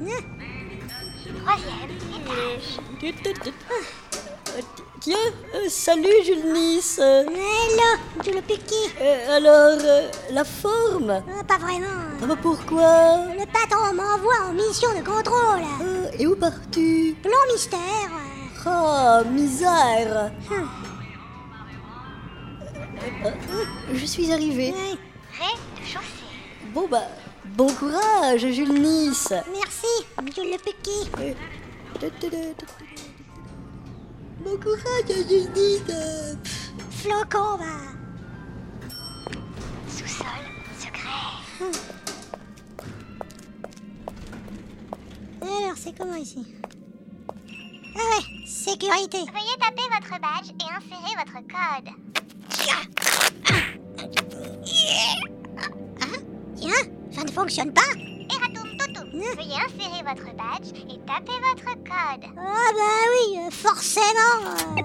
Troisième étage. Tiens, salut Jules Nice. Hello, Jules Piquet. Alors, la forme Pas vraiment. Ah bah pourquoi Le patron m'envoie en mission de contrôle. Et où pars-tu Plan mystère. Ah, misère. Je suis arrivée. Ouais. Rez-de-chaussée. Bon bah, bon courage Jules Nice. Merci, Jules Piquet. Bon courage Jules Nice. Flocon va. Sous-sol secret. Alors, c'est comment ici? Ah ouais, sécurité. Veuillez taper votre badge et insérer votre code. Tiens, ça ne fonctionne pas. Eratum totum. Veuillez insérer votre badge et taper votre code. Ah bah oui, forcément.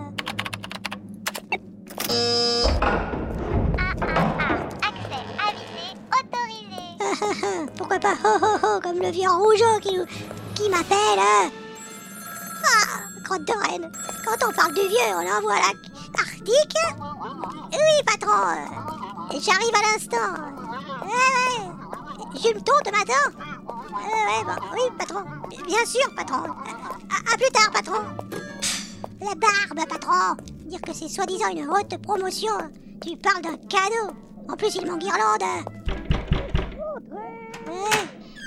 Accès avisé, autorisé. Pourquoi pas ho ho ho comme le vieux rougeau qui m'appelle. Ah, crotte de reine. Quand on parle du vieux, on envoie la Arctique. Oui, patron. J'arrive à l'instant. Ouais. Jules ce matin. Ouais, bah, oui, patron. Bien sûr, patron. À plus tard, patron. La barbe, patron. Dire que c'est soi-disant une haute promotion. Tu parles d'un cadeau. En plus, il m'enguirlande. Ouais.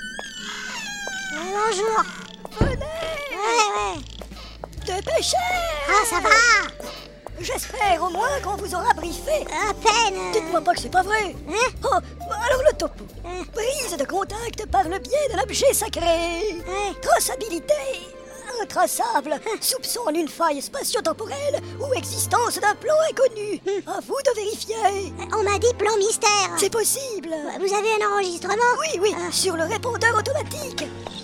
Bonjour. Ouais. Dépêchez. Ah, ça va. J'espère au moins qu'on vous aura briefé. À peine. Dites-moi pas que c'est pas vrai. Hein? Oh, alors le topo. Prise de contact par le biais d'un objet sacré. Ouais. Traçabilité intraçable. Soupçon d'une faille spatio-temporelle ou existence d'un plan inconnu. À vous de vérifier. On m'a dit plan mystère. C'est possible. Vous avez un enregistrement? Oui, sur le répondeur automatique.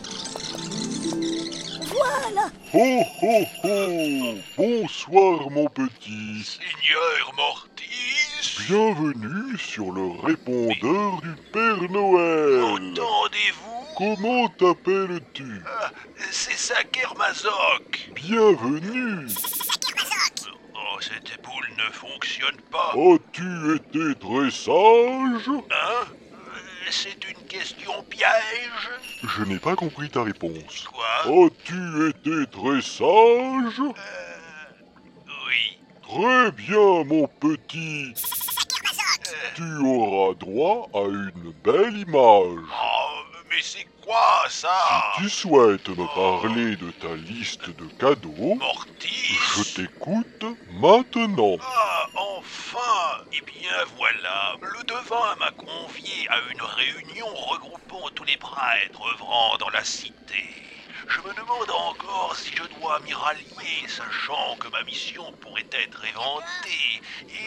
Voilà. Ho ho ho! Bonsoir mon petit. Seigneur Mortis, Bienvenue sur le répondeur du Père Noël. entendez-vous? Comment t'appelles-tu? C'est Sakermazoc. Bienvenue. Oh, cette boule ne fonctionne pas. As-tu été très sage? Hein? C'est une question piège? Je n'ai pas compris ta réponse. Quoi? As-tu été très sage? Oui. Très bien mon petit. Tu auras droit à une belle image. Oh, mais c'est quoi ça? Si tu souhaites me parler de ta liste de cadeaux, Mortis? je t'écoute maintenant. Ah, enfin! Eh bien voilà, le devin m'a convié à une réunion regroupant tous les prêtres œuvrant dans la cité. Je me demande encore si je dois m'y rallier, sachant que ma mission pourrait être éventée.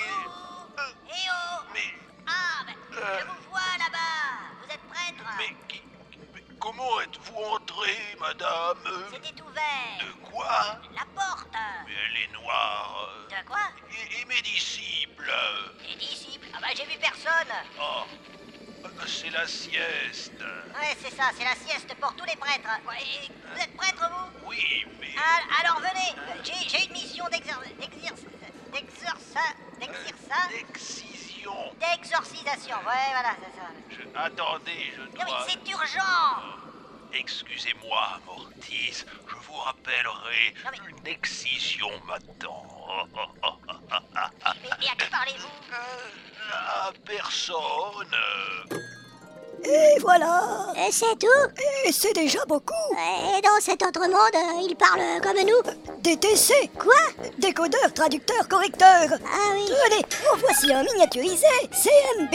Mais... Je vous vois là-bas. Vous êtes prêtre? mais comment êtes-vous entrée, madame? C'était ouvert. De quoi? La porte. Mais elle est noire. De quoi? Et mes disciples? Les disciples? Ah bah j'ai vu personne. Oh, c'est la sieste. Ouais, c'est ça, c'est la sieste pour tous les prêtres. Ouais, et vous êtes prêtre, vous? Oui, mais... Ah, alors venez. J'ai une mission d'exorcisation. Ouais, voilà, c'est ça. Attendez, je Non mais dois... c'est urgent. Excusez-moi, Mortis, je vous rappellerai, Non, mais- une excision m'attend. Mais à qui parlez-vous? À personne. Et voilà. Et c'est tout? Et c'est déjà beaucoup. Et dans cet autre monde, ils parlent comme nous? DTC. Quoi? Décodeur, traducteur, correcteur. Ah oui. Tenez, en voici un miniaturisé. CMB.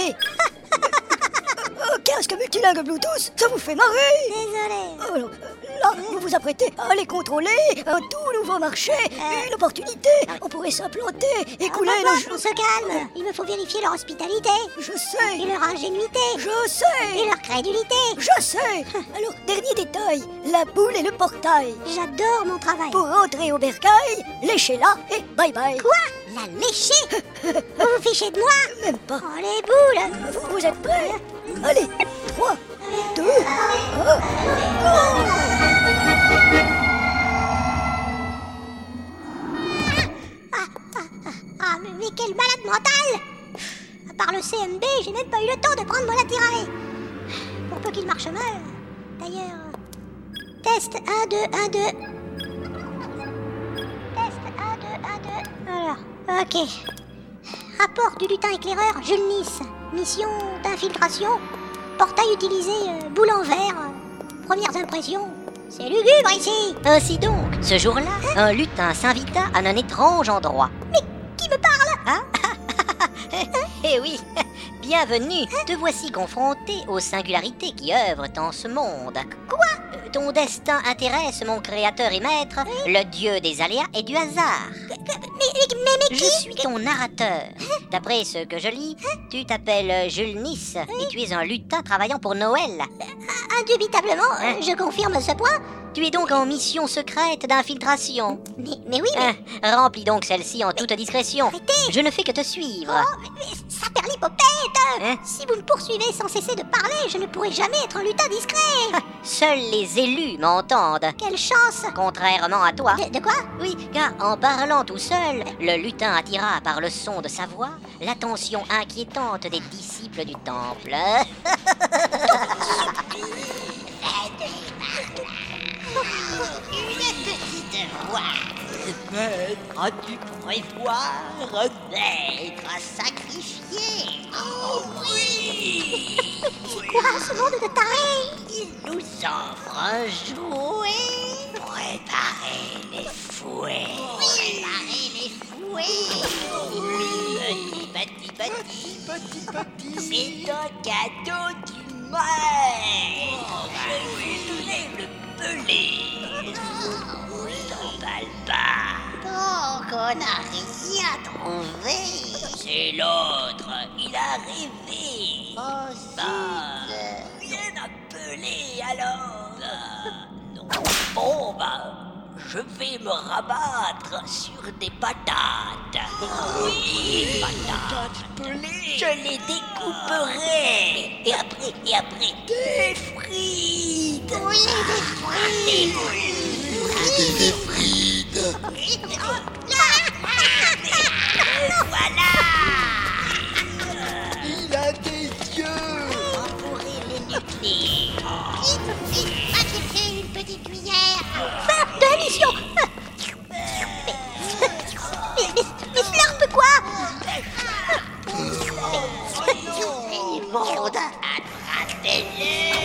Casque multilingue Bluetooth, ça vous fait marrer. Désolé. Alors, là, vous vous apprêtez à aller contrôler un tout nouveau marché, une opportunité. On pourrait s'implanter, écouler On se calme. Il me faut vérifier leur hospitalité. Je sais, Et leur ingénuité. je Et sais, leur crédulité. je sais. Alors, dernier détail, la boule et le portail. J'adore mon travail. Pour rentrer au bercail, léchez-la et bye bye. Quoi? La lécher? Vous vous fichez de moi? Même pas. Oh les boules. Vous êtes prêts? Allez, 3, 2, 1, go! Par le CMB, j'ai même pas eu le temps de prendre mon attirail. Pour peu qu'il marche mal. D'ailleurs... Test 1, 2, 1, 2. Test 1, 2, 1, 2. Alors, ok. Rapport du lutin éclaireur Jules Nice. Mission d'infiltration. Portail utilisé, boule en verre. Premières impressions. C'est lugubre ici. Ainsi donc, ce jour-là, un lutin s'invita à un étrange endroit. Mais qui me parle? Hein? Eh oui, bienvenue. Te voici confronté aux singularités qui œuvrent en ce monde. Quoi? Ton destin intéresse mon créateur et maître, le dieu des aléas et du hasard. Mais Je suis ton narrateur. D'après ce que je lis, tu t'appelles Jules Nice et tu es un lutin travaillant pour Noël. indubitablement, je confirme ce point. Tu es donc en mission secrète d'infiltration. Mais oui, mais... Remplis donc celle-ci en toute discrétion. Arrêtez. Je ne fais que te suivre. Oh, mais saperlipopette! Hein? Si vous me poursuivez sans cesser de parler, je ne pourrai jamais être un lutin discret. Seuls les élus m'entendent. Quelle chance! Contrairement à toi. De quoi? Oui, car en parlant tout seul, le lutin attira par le son de sa voix l'attention inquiétante des disciples du temple. Une petite voix. Maître, as-tu prévoir un maître à sacrifier? Oh oui! C'est quoi ce monde de tarés? Il nous offre un jouet. Préparez les fouets. Préparez les fouets. Petit. C'est un cadeau du maître. Je vais donner le pelé. T'emballe pas. Tant qu'on n'a rien trouvé. C'est l'autre. Il a rêvé. Oh, rien à peler alors. Non. Bon, je vais me rabattre sur des patates. Oui, des patates pelées. Je les découperai. Et après, des frites. Oui, des frites. Des frites. Voilà. Il a des yeux. On pourrait les nucléer. Vite, acceptez une petite cuillère. Fin de la mission! Mais slurp quoi? Les mondes, attrapez-le.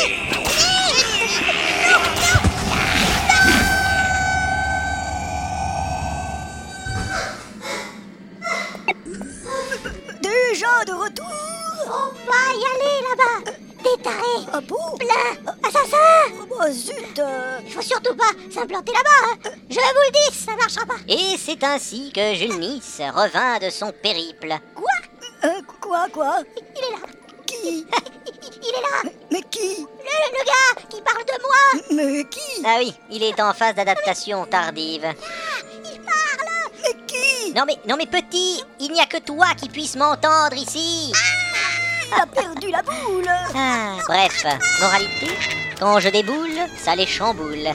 Déjà de retour? On va y aller là-bas! Des tarés! Ah bon? Plein! Assassins! Oh bah zut! Il faut surtout pas s'implanter là-bas! Je vous le dis, ça marchera pas! Et c'est ainsi que Jules Nice revint de son périple. Quoi? Il est là! Qui? Il est là! Mais qui? Le gars qui parle de moi! Mais qui? Ah oui, il est en phase d'adaptation tardive. Il parle! Mais qui? Non mais petit, il n'y a que toi qui puisse m'entendre ici. Il a perdu la boule! Bref, moralité, quand je déboule, ça les chamboule.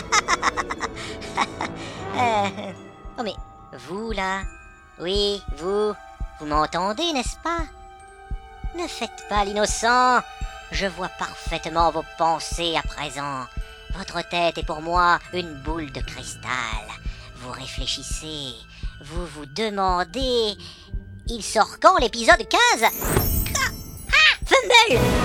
Oh mais, vous là, oui, vous m'entendez, n'est-ce pas? Ne faites pas l'innocent, je vois parfaitement vos pensées à présent. Votre tête est pour moi une boule de cristal. Vous réfléchissez, vous vous demandez... Il sort quand l'épisode 15? Fumble!